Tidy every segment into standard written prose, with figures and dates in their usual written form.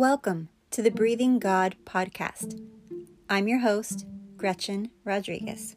Welcome to the Breathing God podcast. I'm your host, Gretchen Rodriguez.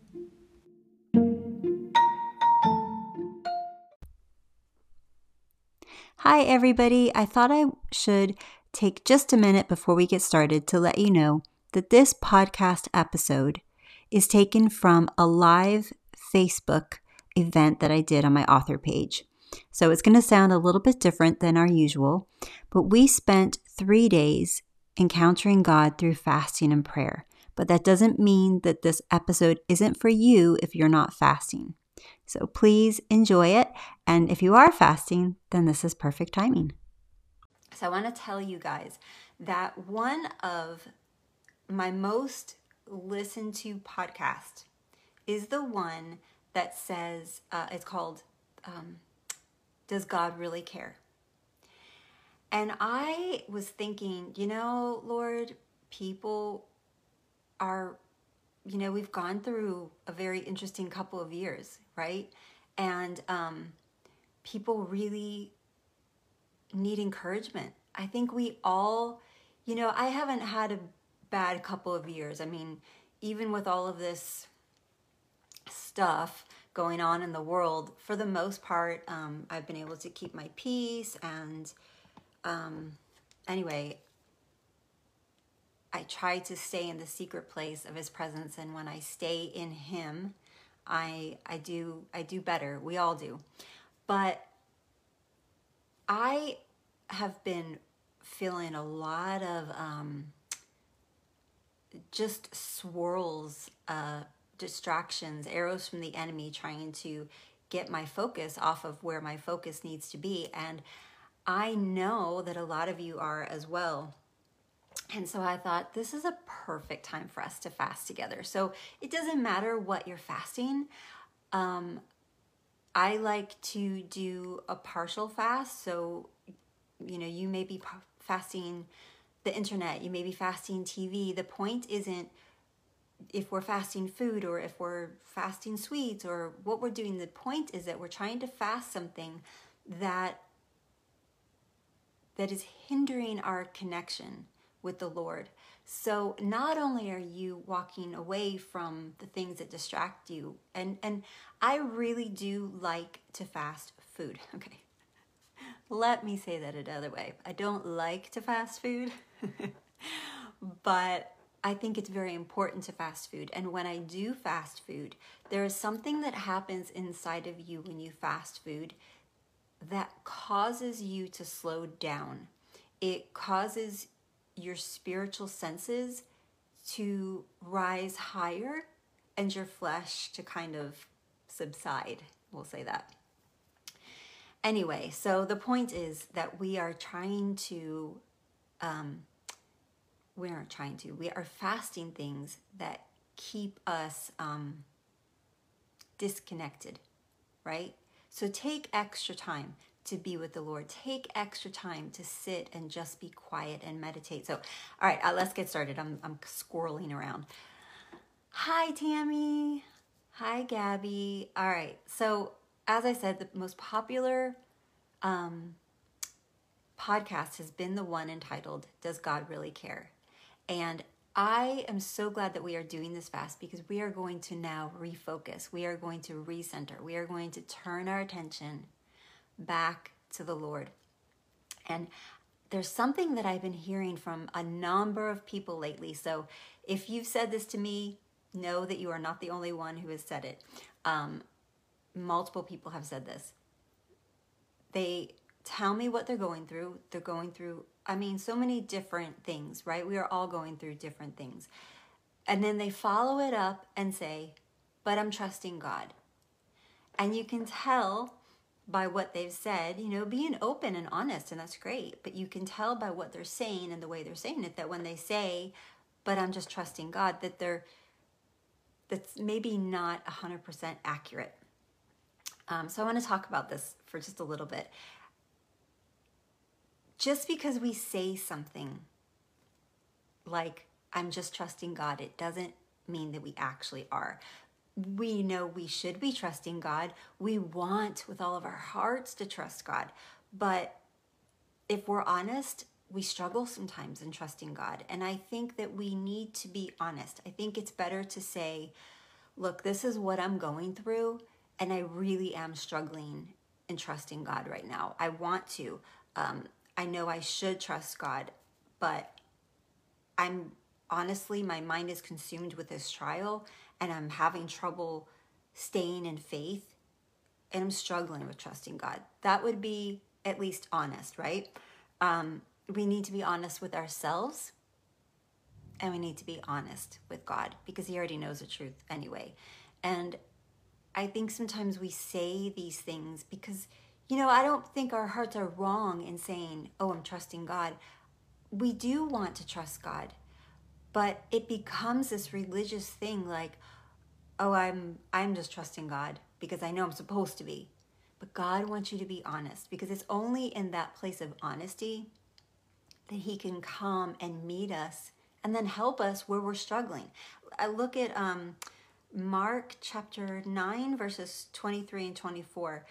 Hi, everybody. I thought I should take just a minute before we get started to let you know that this podcast episode is taken from a live Facebook event that I did on my author page. So it's going to sound a little bit different than our usual, but we spent 3 days encountering God through fasting and prayer. But that doesn't mean that this episode isn't for you if you're not fasting. So please enjoy it. And if you are fasting, then this is perfect timing. So I want to tell you guys that one of my most listened to podcasts is the one that says, it's called, Does God Really Care? And I was thinking, Lord, people are, we've gone through a very interesting couple of years, right? And people really need encouragement. I think we all, I haven't had a bad couple of years. I mean, even with all of this stuff going on in the world, for the most part, I've been able to keep my peace. And anyway, I try to stay in the secret place of His presence. And when I stay in Him, I do better. We all do. But I have been feeling a lot of just swirls, distractions, arrows from the enemy trying to get my focus off of where my focus needs to be. And I know that a lot of you are as well. And so I thought this is a perfect time for us to fast together. So it doesn't matter what you're fasting. I like to do a partial fast. So, you may be fasting the internet, you may be fasting TV. The point isn't if we're fasting food or if we're fasting sweets or what we're doing. The point is that we're trying to fast something that is hindering our connection with the Lord. So not only are you walking away from the things that distract you, and I really do like to fast food. Okay. Let me say that another way. I don't like to fast food, but I think it's very important to fast food. And when I do fast food, there is something that happens inside of you when you fast food that causes you to slow down. It causes your spiritual senses to rise higher and your flesh to kind of subside. We'll say that. Anyway, so the point is that we are we are fasting things that keep us disconnected, right? So take extra time to be with the Lord. Take extra time to sit and just be quiet and meditate. So, all right, let's get started. I'm squirreling around. Hi, Tammy. Hi, Gabby. All right, so as I said, the most popular podcast has been the one entitled, Does God Really Care? And I am so glad that we are doing this fast because we are going to now refocus. We are going to recenter. We are going to turn our attention back to the Lord. And there's something that I've been hearing from a number of people lately. So if you've said this to me, know that you are not the only one who has said it. Multiple people have said this. They tell me what they're going through. They're going through, so many different things, right? We are all going through different things. And then they follow it up and say, but I'm trusting God. And you can tell by what they've said, being open and honest, and that's great. But you can tell by what they're saying and the way they're saying it, that when they say, but I'm just trusting God, that's maybe not 100% accurate. So I want to talk about this for just a little bit. Just because we say something like, I'm just trusting God, it doesn't mean that we actually are. We know we should be trusting God. We want with all of our hearts to trust God. But if we're honest, we struggle sometimes in trusting God. And I think that we need to be honest. I think it's better to say, look, this is what I'm going through, and I really am struggling in trusting God right now. I want to. I know I should trust God, but I'm honestly, my mind is consumed with this trial, and I'm having trouble staying in faith, and I'm struggling with trusting God. That would be at least honest, right? We need to be honest with ourselves, and we need to be honest with God, because he already knows the truth anyway. And I think sometimes we say these things because, I don't think our hearts are wrong in saying, oh, I'm trusting God. We do want to trust God, but it becomes this religious thing like, oh, I'm just trusting God because I know I'm supposed to be. But God wants you to be honest, because it's only in that place of honesty that he can come and meet us and then help us where we're struggling. I look at Mark chapter 9, verses 23 and 24.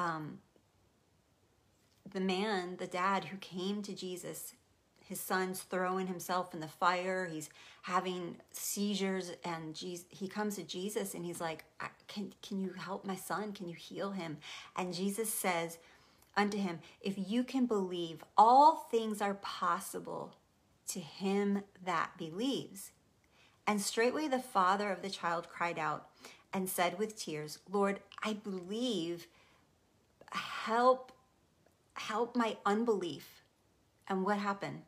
The dad who came to Jesus, his son's throwing himself in the fire. He's having seizures, and he comes to Jesus and he's like, can you help my son? Can you heal him? And Jesus says unto him, if you can believe, all things are possible to him that believes. And straightway the father of the child cried out and said with tears, Lord, I believe, help my unbelief. And what happened?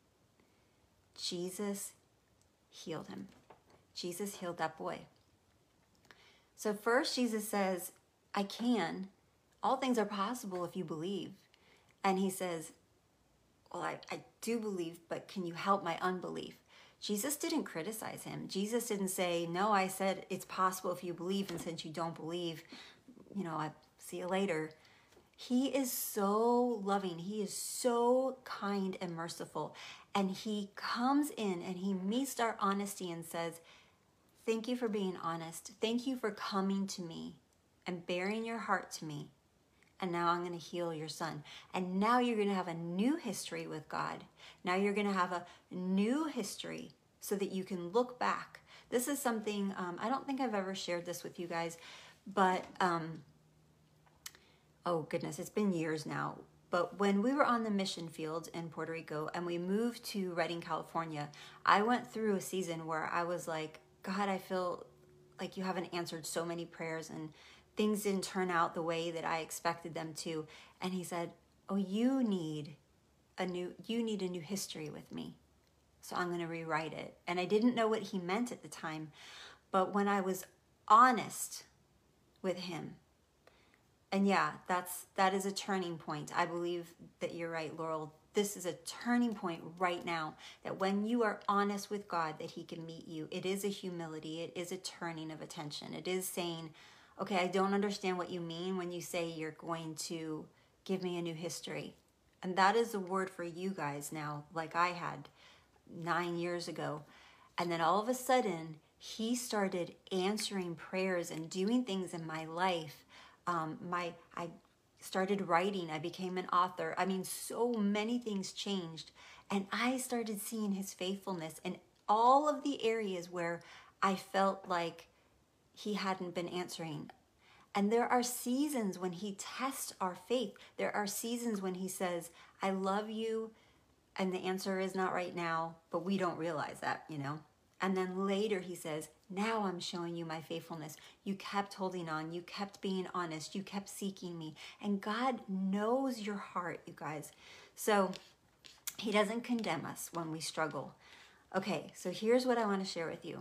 Jesus healed him. Jesus healed that boy. So first Jesus says, I can. All things are possible if you believe. And he says, well, I do believe, but can you help my unbelief? Jesus didn't criticize him. Jesus didn't say, no, I said it's possible if you believe, and since you don't believe, I see you later. He is so loving. He is so kind and merciful. And he comes in and he meets our honesty and says, thank you for being honest. Thank you for coming to me and bearing your heart to me. And now I'm going to heal your son. And now you're going to have a new history with God. Now you're going to have a new history so that you can look back. This is something, I don't think I've ever shared this with you guys, but, oh goodness, it's been years now. But when we were on the mission field in Puerto Rico and we moved to Redding, California, I went through a season where I was like, God, I feel like you haven't answered so many prayers, and things didn't turn out the way that I expected them to. And he said, oh, you need a new history with me. So I'm going to rewrite it. And I didn't know what he meant at the time. But when I was honest with him, and yeah, that is a turning point. I believe that you're right, Laurel. This is a turning point right now, that when you are honest with God, that he can meet you. It is a humility. It is a turning of attention. It is saying, okay, I don't understand what you mean when you say you're going to give me a new history. And that is a word for you guys now, like I had 9 years ago. And then all of a sudden, he started answering prayers and doing things in my life. I started writing. I became an author. I mean, so many things changed. And I started seeing his faithfulness in all of the areas where I felt like he hadn't been answering. And there are seasons when he tests our faith. There are seasons when he says, I love you, and the answer is not right now, but we don't realize that, And then later he says, now I'm showing you my faithfulness. You kept holding on. You kept being honest. You kept seeking me. And God knows your heart, you guys. So he doesn't condemn us when we struggle. Okay, so here's what I want to share with you.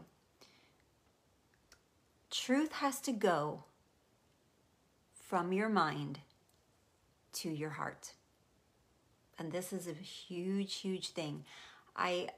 Truth has to go from your mind to your heart. And this is a huge, huge thing. I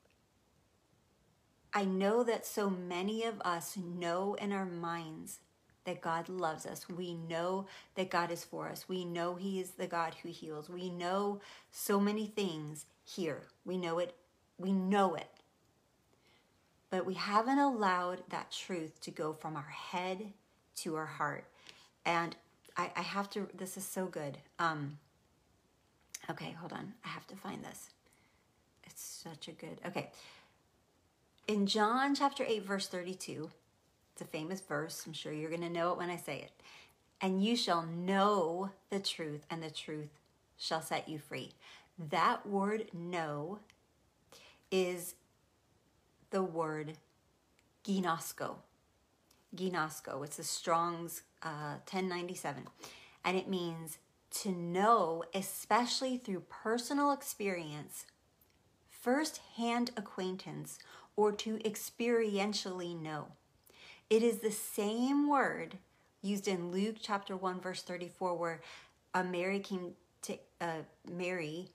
know that so many of us know in our minds that God loves us. We know that God is for us. We know he is the God who heals. We know so many things here. We know it. We know it. But we haven't allowed that truth to go from our head to our heart. And I have to, this is so good. Okay, hold on. I have to find this. It's such a good, okay. In John chapter 8, verse 32, it's a famous verse. I'm sure you're going to know it when I say it. And you shall know the truth, and the truth shall set you free. That word know is the word ginosko. Ginosko. It's the Strong's 1097. And it means to know, especially through personal experience, first-hand acquaintance, or to experientially know. It is the same word used in Luke chapter 1, verse 34, where Mary came to Mary,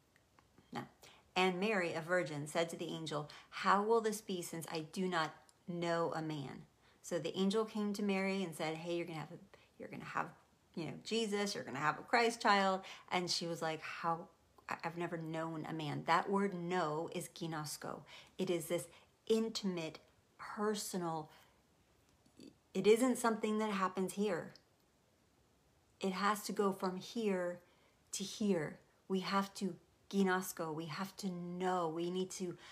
a virgin, said to the angel, "How will this be, since I do not know a man?" So the angel came to Mary and said, "Hey, you're gonna have, Jesus. You're gonna have a Christ child." And she was like, "How? I've never known a man." That word "know" is ginosko. It is this intimate, personal. It isn't something that happens here. It has to go from here to here. We have to ginosko. We have to know. We need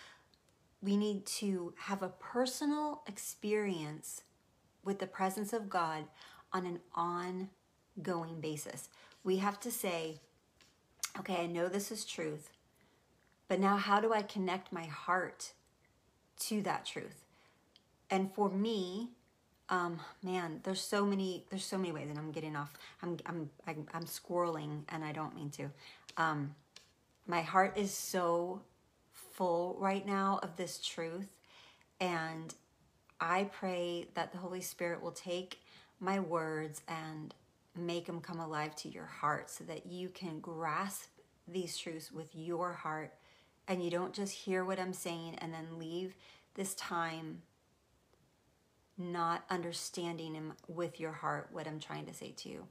to have a personal experience with the presence of God on an ongoing basis. We have to say, okay, I know this is truth, but now how do I connect my heart to that truth? And for me, there's so many ways, and I'm getting off. I'm squirreling, and I don't mean to. My heart is so full right now of this truth, and I pray that the Holy Spirit will take my words and make them come alive to your heart, so that you can grasp these truths with your heart, and you don't just hear what I'm saying and then leave this time not understanding him with your heart what I'm trying to say to you.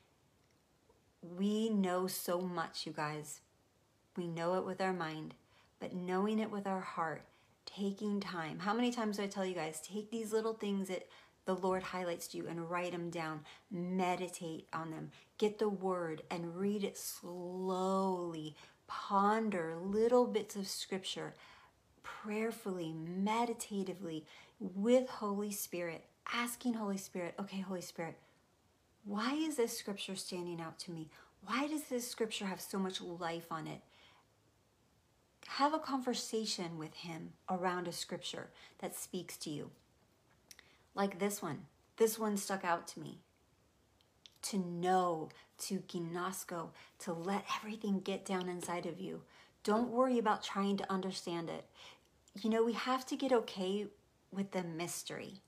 We know so much, you guys. We know it with our mind, but knowing it with our heart, taking time. How many times do I tell you guys, take these little things that the Lord highlights to you and write them down, meditate on them, get the word and read it slowly, ponder little bits of scripture, prayerfully, meditatively, with Holy Spirit, asking Holy Spirit, okay, Holy Spirit, why is this scripture standing out to me? Why does this scripture have so much life on it? Have a conversation with him around a scripture that speaks to you. Like this one. This one stuck out to me. To know, to ginosko, to let everything get down inside of you. Don't worry about trying to understand it. We have to get okay with the mystery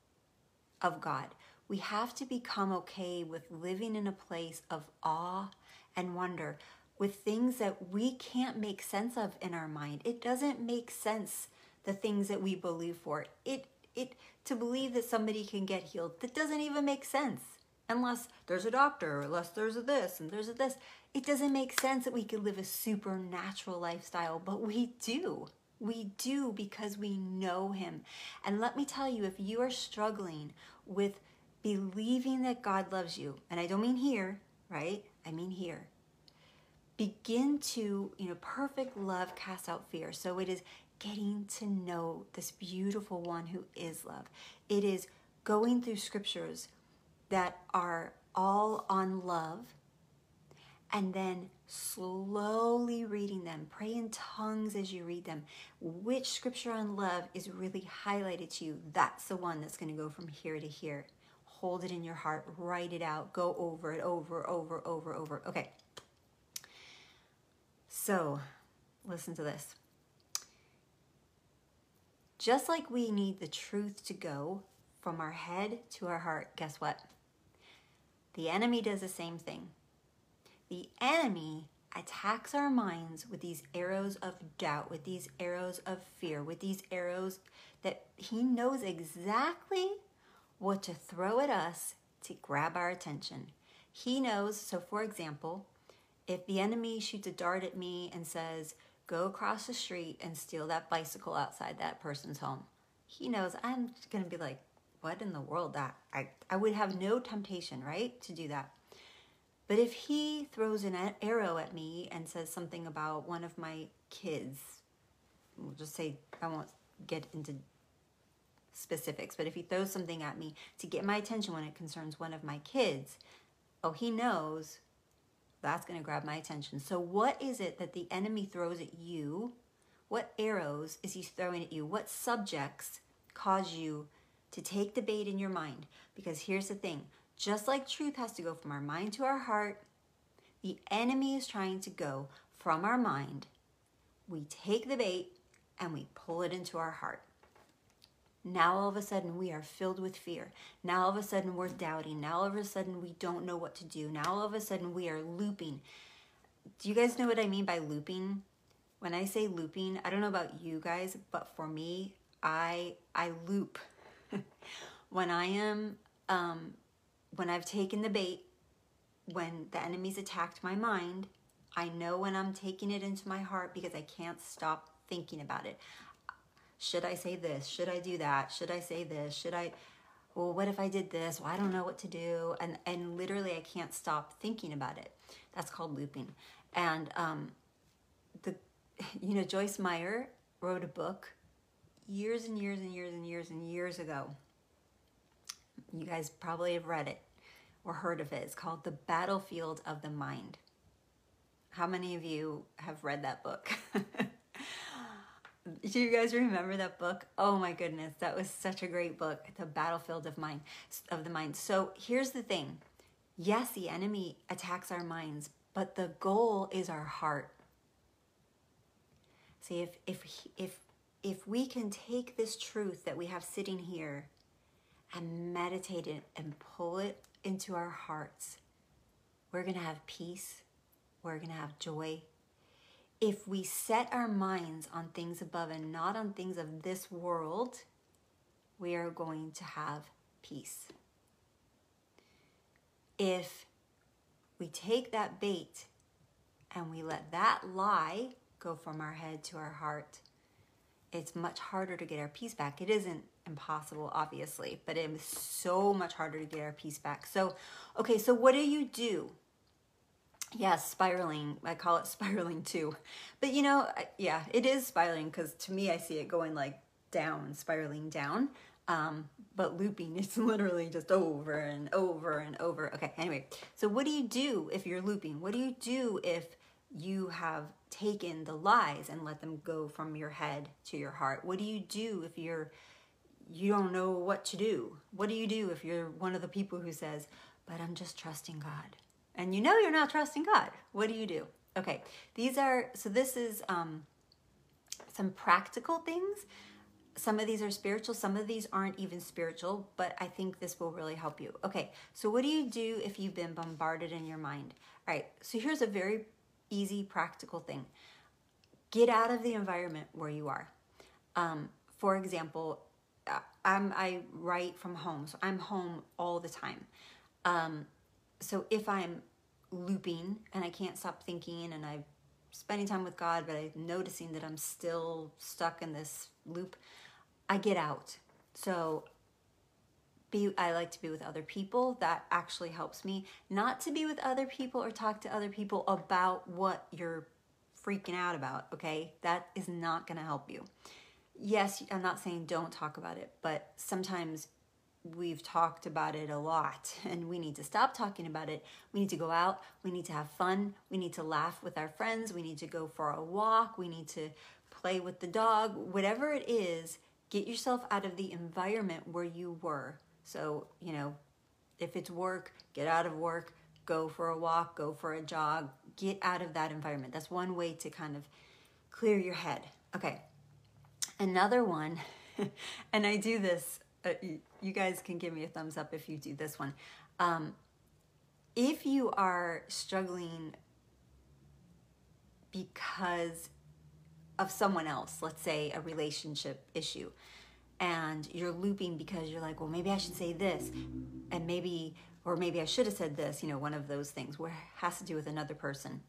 of God. We have to become okay with living in a place of awe and wonder with things that we can't make sense of in our mind. It doesn't make sense, the things that we believe for. To believe that somebody can get healed, that doesn't even make sense. Unless there's a doctor, or unless there's a this and there's a this. It doesn't make sense that we could live a supernatural lifestyle, but we do. We do, because we know him. And let me tell you, if you are struggling with believing that God loves you, and I don't mean here, right? I mean here. Begin to, perfect love casts out fear. So it is getting to know this beautiful one who is love. It is going through scriptures that are all on love, and then slowly reading them. Pray in tongues as you read them. Which scripture on love is really highlighted to you? That's the one that's going to go from here to here. Hold it in your heart. Write it out. Go over it over. Okay. So, listen to this. Just like we need the truth to go from our head to our heart, guess what? The enemy does the same thing. The enemy attacks our minds with these arrows of doubt, with these arrows of fear, with these arrows that he knows exactly what to throw at us to grab our attention. He knows, so for example, if the enemy shoots a dart at me and says, go across the street and steal that bicycle outside that person's home, he knows I'm going to be like, what in the world? That I would have no temptation, right, to do that. But if he throws an arrow at me and says something about one of my kids, we'll just say, I won't get into specifics, but if he throws something at me to get my attention when it concerns one of my kids, oh, he knows that's going to grab my attention. So what is it that the enemy throws at you? What arrows is he throwing at you? What subjects cause you to take the bait in your mind? Because here's the thing, just like truth has to go from our mind to our heart, the enemy is trying to go from our mind. We take the bait and we pull it into our heart. Now all of a sudden we are filled with fear. Now all of a sudden we're doubting. Now all of a sudden we don't know what to do. Now all of a sudden we are looping. Do you guys know what I mean by looping? When I say looping, I don't know about you guys, but for me, I loop. When I've taken the bait, when the enemy's attacked my mind, I know when I'm taking it into my heart because I can't stop thinking about it. Should I say this? Should I do that? Should I say this? Well, what if I did this? Well, I don't know what to do. And literally I can't stop thinking about it. That's called looping. And Joyce Meyer wrote a book years and years and years and years and years ago. You guys probably have read it or heard of it. It's called The Battlefield of the Mind. How many of you have read that book? Do you guys remember that book? Oh my goodness, that was such a great book, The Battlefield of the Mind. So here's the thing. Yes, the enemy attacks our minds, but the goal is our heart. See, if we can take this truth that we have sitting here and meditate it and pull it into our hearts, we're going to have peace. We're going to have joy. If we set our minds on things above and not on things of this world, we are going to have peace. If we take that bait and we let that lie go from our head to our heart, it's much harder to get our peace back. It isn't impossible, obviously, but it is so much harder to get our peace back. So what do you do? Yes, spiraling. I call it spiraling too. But yeah, it is spiraling because to me, I see it going like down, spiraling down. But looping, it's literally just over and over and over. Okay, anyway. So what do you do if you're looping? What do you do if you have taken the lies and let them go from your head to your heart? What do you do if you don't know what to do? What do you do if you're one of the people who says, but I'm just trusting God? And you know you're not trusting God. What do you do? Okay, this is some practical things. Some of these are spiritual, some of these aren't even spiritual, but I think this will really help you. Okay, so what do you do if you've been bombarded in your mind? All right, so here's a very easy, practical thing. Get out of the environment where you are. For example, I write from home, so I'm home all the time. So if I'm looping and I can't stop thinking and I'm spending time with God, but I'm noticing that I'm still stuck in this loop, I get out. So I like to be with other people. That actually helps me. Not to be with other people or talk to other people about what you're freaking out about, okay? That is not going to help you. Yes, I'm not saying don't talk about it, but sometimes we've talked about it a lot and we need to stop talking about it. We need to go out. We need to have fun. We need to laugh with our friends. We need to go for a walk. We need to play with the dog. Whatever it is, get yourself out of the environment where you were. So, if it's work, get out of work, go for a walk, go for a jog, get out of that environment. That's one way to kind of clear your head. Okay. Another one, and I do this, you guys can give me a thumbs up if you do this one. If you are struggling because of someone else, let's say a relationship issue, and you're looping because you're like, well, maybe I should say this, and maybe I should have said this, one of those things where it has to do with another person.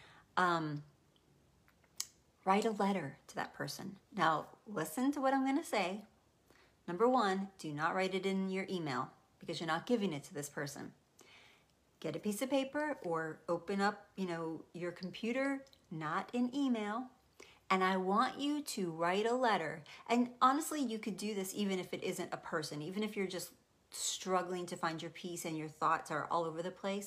Write a letter to that person. Now, listen to what I'm going to say. Number one, do not write it in your email because you're not giving it to this person. get a piece of paper or open up, your computer, not an email, and I want you to write a letter. And honestly, you could do this even if it isn't a person, even if you're just struggling to find your peace and your thoughts are all over the place.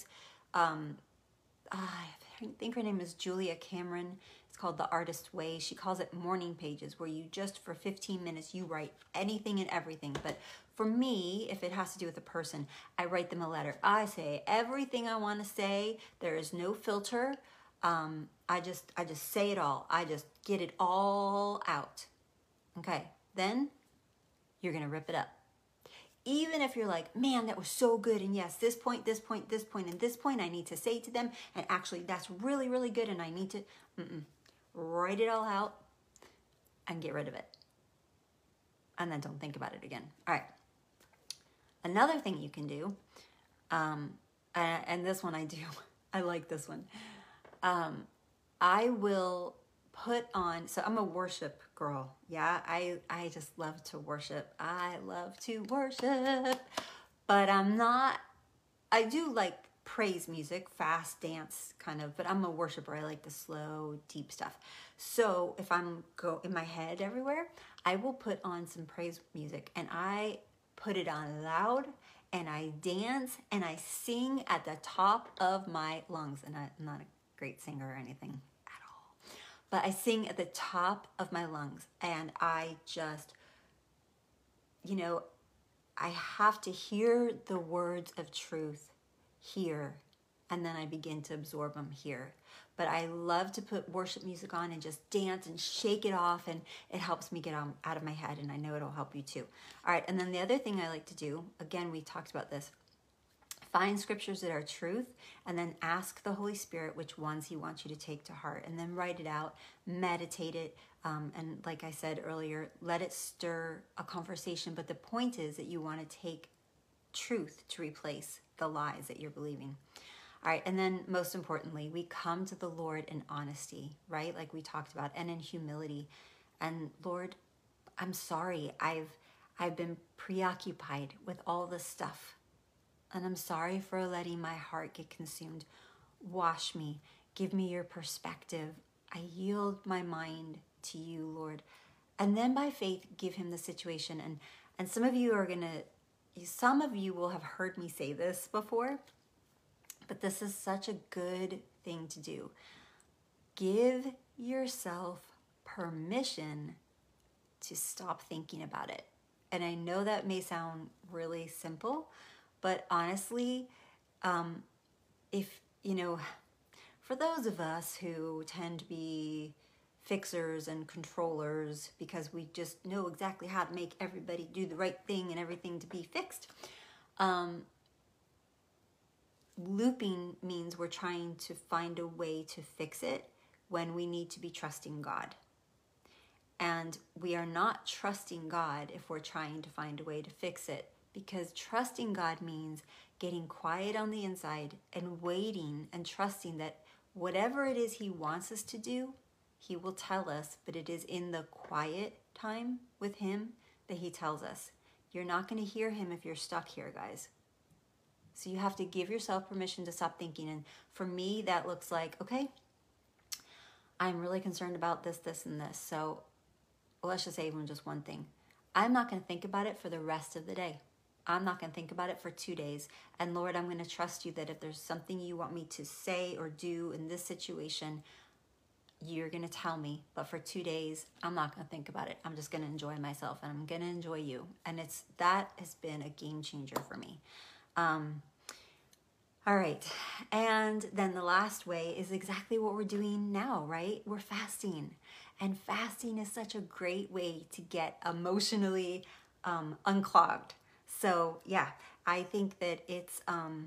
I think her name is Julia Cameron. It's called The Artist Way. She calls it morning pages, where you just for 15 minutes, you write anything and everything. But for me, if it has to do with a person, I write them a letter. I say everything I want to say. There is no filter. I just say it all. I just get it all out. Okay, then you're going to rip it up. Even if you're like, man, that was so good. And yes, this point, and this point I need to say to them. And actually, that's really, really good. And I need to write it all out and get rid of it. And then don't think about it again. All right. Another thing you can do, and this one I do, I like this one. I will put on, so I'm a worship girl. Yeah, I just love to worship. I love to worship, but I do like praise music, fast dance kind of, but I'm a worshiper. I like the slow, deep stuff. So if I'm in my head everywhere, I will put on some praise music and I put it on loud and I dance and I sing at the top of my lungs. And I'm not a great singer or anything at all, but I sing at the top of my lungs and I just, I have to hear the words of truth here, and then I begin to absorb them here. But I love to put worship music on and just dance and shake it off, and it helps me get out of my head, and I know it'll help you too. All right, and then the other thing I like to do, again, we talked about this, find scriptures that are truth, and then ask the Holy Spirit which ones He wants you to take to heart, and then write it out, meditate it, and like I said earlier, let it stir a conversation. But the point is that you want to take truth to replace the lies that you're believing. All right, and then most importantly, we come to the Lord in honesty, right? Like we talked about, and in humility. And Lord, I'm sorry. I've been preoccupied with all this stuff. And I'm sorry for letting my heart get consumed. Wash me. Give me your perspective. I yield my mind to you, Lord. And then by faith, give Him the situation. And some of you will have heard me say this before, but this is such a good thing to do. Give yourself permission to stop thinking about it. And I know that may sound really simple, but honestly, for those of us who tend to be fixers and controllers because we just know exactly how to make everybody do the right thing and everything to be fixed, looping means we're trying to find a way to fix it when we need to be trusting God. And we are not trusting God if we're trying to find a way to fix it, because trusting God means getting quiet on the inside and waiting and trusting that whatever it is He wants us to do, He will tell us, but it is in the quiet time with Him that He tells us. You're not going to hear Him if you're stuck here, guys. So you have to give yourself permission to stop thinking. And for me, that looks like, okay, I'm really concerned about this, this, and this. So let's just say even just one thing. I'm not going to think about it for the rest of the day. I'm not going to think about it for 2 days. And Lord, I'm going to trust you that if there's something you want me to say or do in this situation, you're going to tell me. But for 2 days, I'm not going to think about it. I'm just going to enjoy myself and I'm going to enjoy you. And that has been a game changer for me. All right. And then the last way is exactly what we're doing now, right? We're fasting. And fasting is such a great way to get emotionally unclogged. So yeah, I think that it's,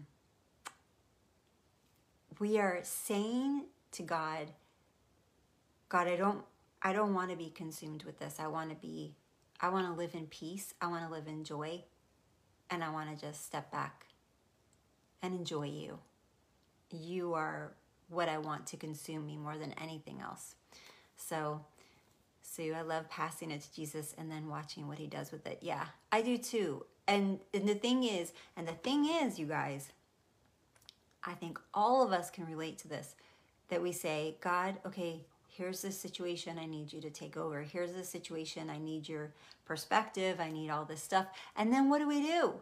we are saying to God, I don't want to be consumed with this. I want to live in peace. I want to live in joy. And I want to just step back and enjoy you. You are what I want to consume me more than anything else. So I love passing it to Jesus and then watching what He does with it. Yeah, I do too. And the thing is, you guys, I think all of us can relate to this, that we say, God, okay, here's this situation, I need you to take over. Here's this situation, I need your perspective, I need all this stuff. And then what do?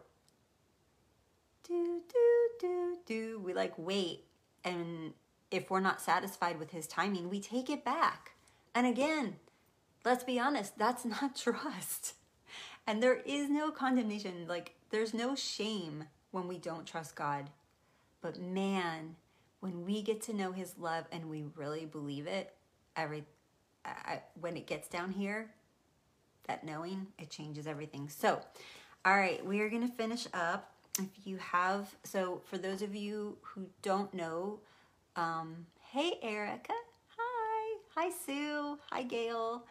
We like wait. And if we're not satisfied with his timing, we take it back. And again, let's be honest, that's not trust. And there is no condemnation. Like, there's no shame when we don't trust God. But man, when we get to know his love and we really believe it, when it gets down here, that knowing, it changes everything. So, all right, we are going to finish up. So for those of you who don't know, hey, Erica. Hi, Sue. Hi, Gail.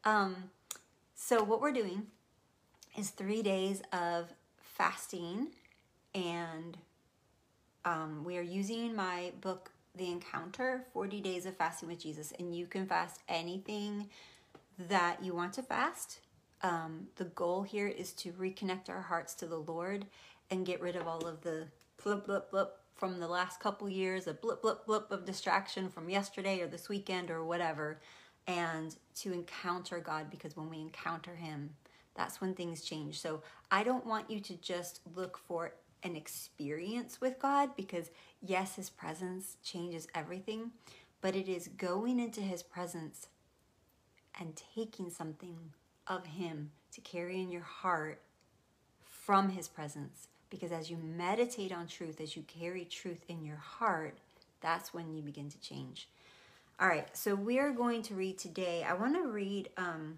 So what we're doing is 3 days of fasting, and we are using my book, The Encounter, 40 Days of Fasting with Jesus, and you can fast anything that you want to fast. The goal here is to reconnect our hearts to the Lord and get rid of all of the blip, blip, blip from the last couple years, a blip, blip, blip of distraction from yesterday or this weekend or whatever, and to encounter God, because when we encounter him, that's when things change. So I don't want you to just look for an experience with God, because yes, his presence changes everything, but it is going into his presence and taking something of him to carry in your heart from his presence. Because as you meditate on truth, as you carry truth in your heart, that's when you begin to change. All right, so we are going to read today. I want to read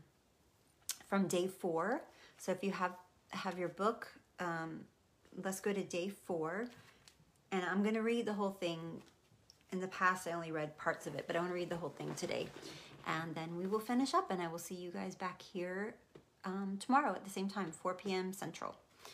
from day 4. So if you have your book, let's go to day 4. And I'm going to read the whole thing. In the past, I only read parts of it, but I want to read the whole thing today. And then we will finish up, and I will see you guys back here tomorrow at the same time, 4 p.m. Central.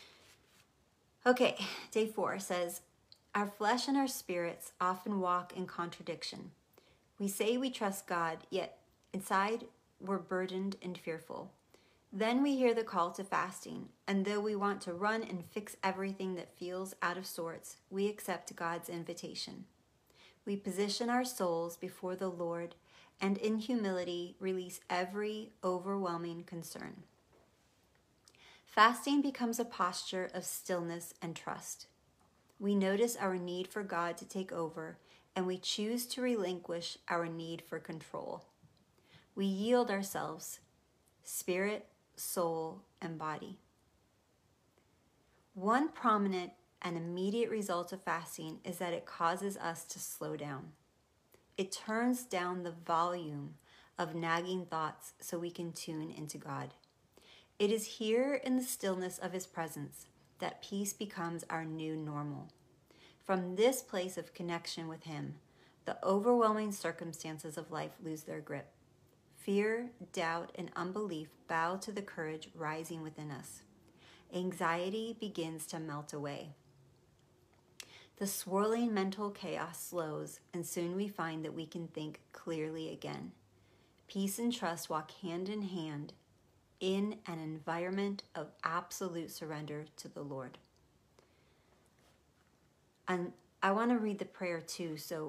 Okay, day 4 says, our flesh and our spirits often walk in contradiction. We say we trust God, yet inside we're burdened and fearful. Then we hear the call to fasting, and though we want to run and fix everything that feels out of sorts, we accept God's invitation. We position our souls before the Lord and in humility release every overwhelming concern. Fasting becomes a posture of stillness and trust. We notice our need for God to take over, and we choose to relinquish our need for control. We yield ourselves, spirit, soul, and body. One prominent and immediate result of fasting is that it causes us to slow down. It turns down the volume of nagging thoughts so we can tune into God. It is here in the stillness of his presence that peace becomes our new normal. From this place of connection with him, the overwhelming circumstances of life lose their grip. Fear, doubt, and unbelief bow to the courage rising within us. Anxiety begins to melt away. The swirling mental chaos slows, and soon we find that we can think clearly again. Peace and trust walk hand in hand in an environment of absolute surrender to the Lord. And I want to read the prayer too, so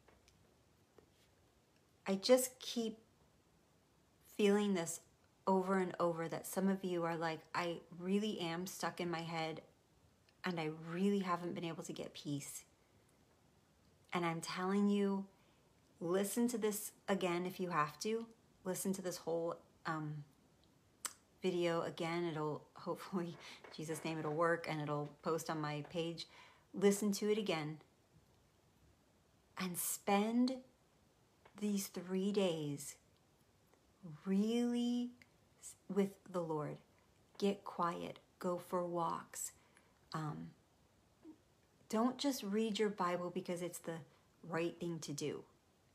I just keep feeling this over and over, that some of you are like, I really am stuck in my head and I really haven't been able to get peace. And I'm telling you, listen to this again if you have to. Listen to this whole video again. It'll hopefully, in Jesus' name, it'll work, and it'll post on my page. Listen to it again and spend these 3 days really with the Lord. Get quiet. Go for walks. Don't just read your Bible because it's the right thing to do.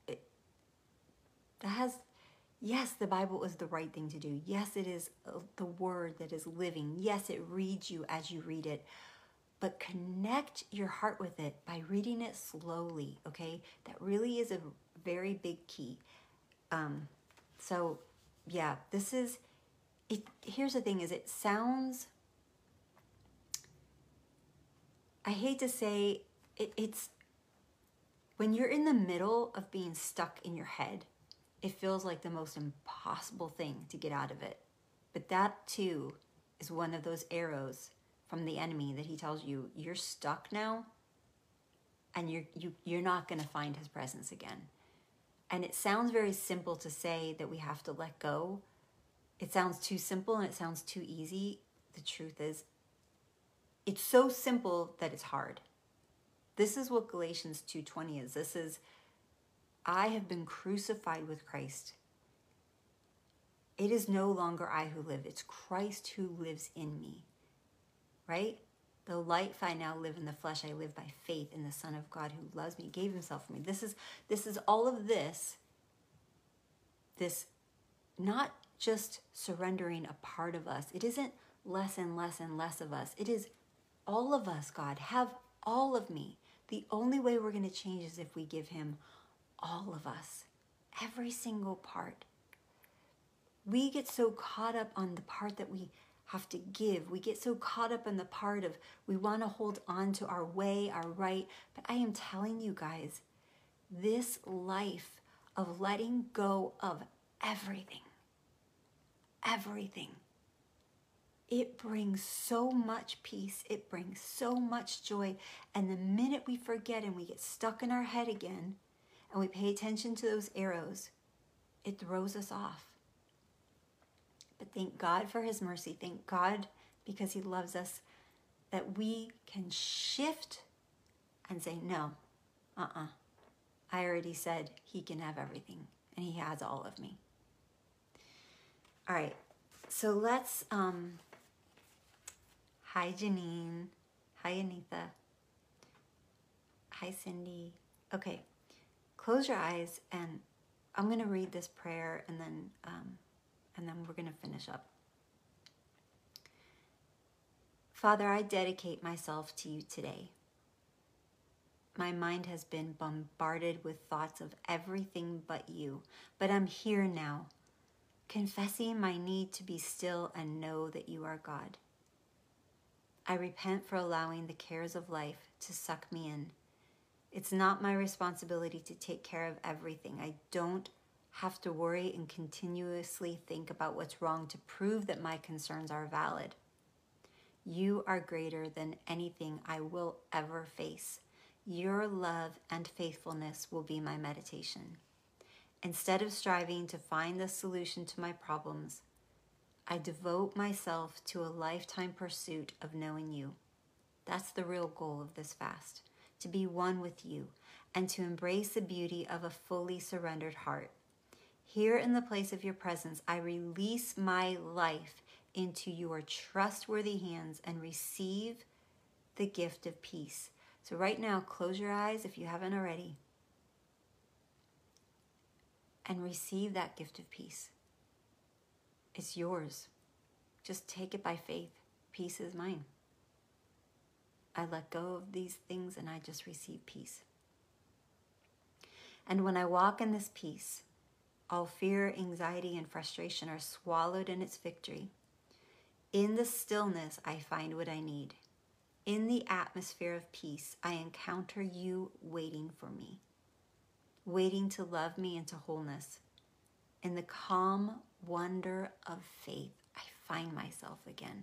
Yes, the Bible is the right thing to do. Yes, it is the word that is living. Yes, it reads you as you read it. But connect your heart with it by reading it slowly, okay? That really is a very big key. So, yeah, this is... Here's the thing, is it sounds... I hate to say, it's When you're in the middle of being stuck in your head, it feels like the most impossible thing to get out of it. But that too is one of those arrows from the enemy that he tells you, you're stuck now and you're not going to find his presence again. And it sounds very simple to say that we have to let go. It sounds too simple and it sounds too easy. The truth is, it's so simple that it's hard. This is what Galatians 2:20 is. This is, I have been crucified with Christ. It is no longer I who live. It's Christ who lives in me, right? The life I now live in the flesh, I live by faith in the Son of God who loves me, gave himself for me. This is all of this not just surrendering a part of us. It isn't less and less and less of us. It is all of us, God. Have all of me. The only way we're going to change is if we give him all of us, every single part. We get so caught up on the part that we have to give. We get so caught up in the part of we want to hold on to our way, our right. But I am telling you guys, this life of letting go of everything, it brings so much peace. It brings so much joy. And the minute we forget and we get stuck in our head again and we pay attention to those arrows, it throws us off. But thank God for his mercy. Thank God because he loves us that we can shift and say, no, I already said he can have everything and he has all of me. All right, so let's, hi Janine, hi Anita, hi Cindy. Okay, close your eyes and I'm going to read this prayer and then we're going to finish up. Father, I dedicate myself to you today. My mind has been bombarded with thoughts of everything but you, but I'm here now, confessing my need to be still and know that you are God. I repent for allowing the cares of life to suck me in. It's not my responsibility to take care of everything. I don't have to worry and continuously think about what's wrong to prove that my concerns are valid. You are greater than anything I will ever face. Your love and faithfulness will be my meditation. Instead of striving to find the solution to my problems, I devote myself to a lifetime pursuit of knowing you. That's the real goal of this fast, to be one with you and to embrace the beauty of a fully surrendered heart. Here in the place of your presence, I release my life into your trustworthy hands and receive the gift of peace. So right now, close your eyes if you haven't already and receive that gift of peace. It's yours. Just take it by faith. Peace is mine. I let go of these things and I just receive peace. And when I walk in this peace, all fear, anxiety, and frustration are swallowed in its victory. In the stillness, I find what I need. In the atmosphere of peace, I encounter you waiting for me, waiting to love me into wholeness. In the calm wonder of faith, I find myself again.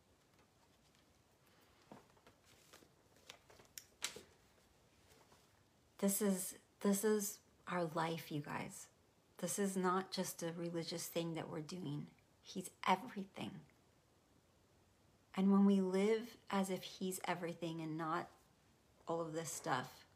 This is our life, you guys. This is not just a religious thing that we're doing. He's everything. And when we live as if he's everything and not all of this stuff,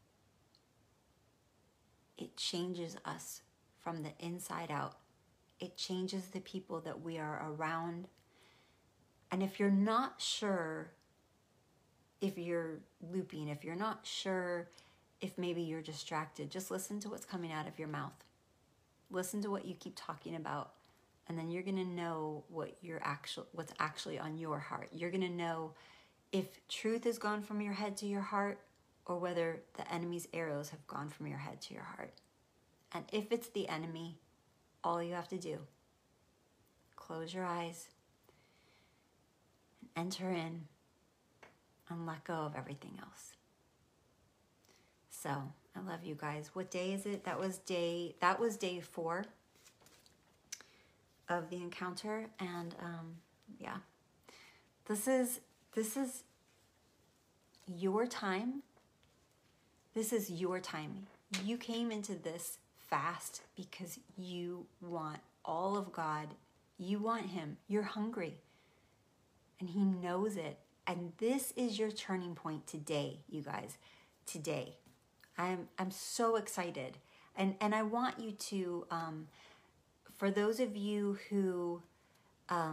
it changes us from the inside out. It changes the people that we are around. And if you're not sure if you're looping, if you're not sure if maybe you're distracted, just listen to what's coming out of your mouth. Listen to what you keep talking about, and then you're going to know what's actually on your heart. You're going to know if truth has gone from your head to your heart or whether the enemy's arrows have gone from your head to your heart. And if it's the enemy, all you have to do, close your eyes, and enter in, and let go of everything else. So I love you guys. What day is it? That was day 4 of the encounter. And yeah, this is your time. This is your time. You came into this fast because you want all of God. You want him. You're hungry. And he knows it. And this is your turning point today, you guys. Today. I'm so excited. And I want you to, for those of you who are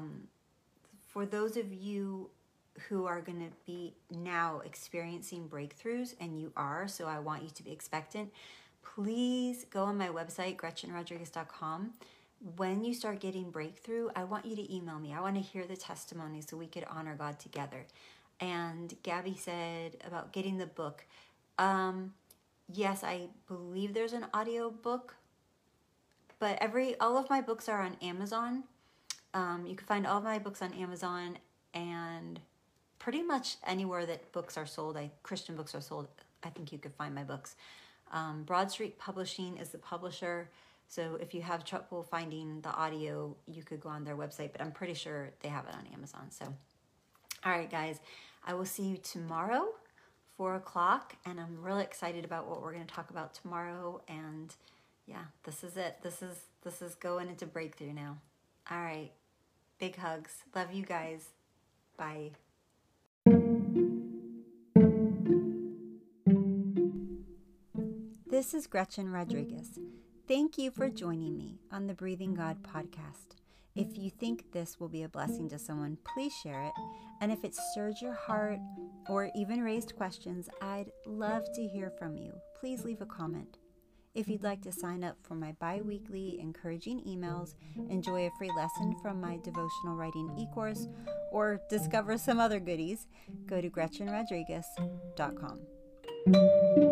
going to be now experiencing breakthroughs, and you are, so I want you to be expectant, please go on my website, GretchenRodriguez.com. When you start getting breakthrough, I want you to email me. I want to hear the testimony so we could honor God together. And Gabby said about getting the book. Yes, I believe there's an audio book, but all of my books are on Amazon. You can find all of my books on Amazon and pretty much anywhere that books are sold, Christian books are sold, I think you could find my books. Broad Street Publishing is the publisher. So if you have trouble finding the audio, you could go on their website, but I'm pretty sure they have it on Amazon. So, all right, guys, I will see you tomorrow, 4 o'clock, and I'm really excited about what we're going to talk about tomorrow. And yeah, this is it. This is going into breakthrough now. All right, big hugs. Love you guys. Bye. This is Gretchen Rodriguez. Thank you for joining me on the Breathing God podcast. If you think this will be a blessing to someone, please share it. And if it stirred your heart or even raised questions, I'd love to hear from you. Please leave a comment. If you'd like to sign up for my bi-weekly encouraging emails, enjoy a free lesson from my devotional writing e-course, or discover some other goodies, go to GretchenRodriguez.com.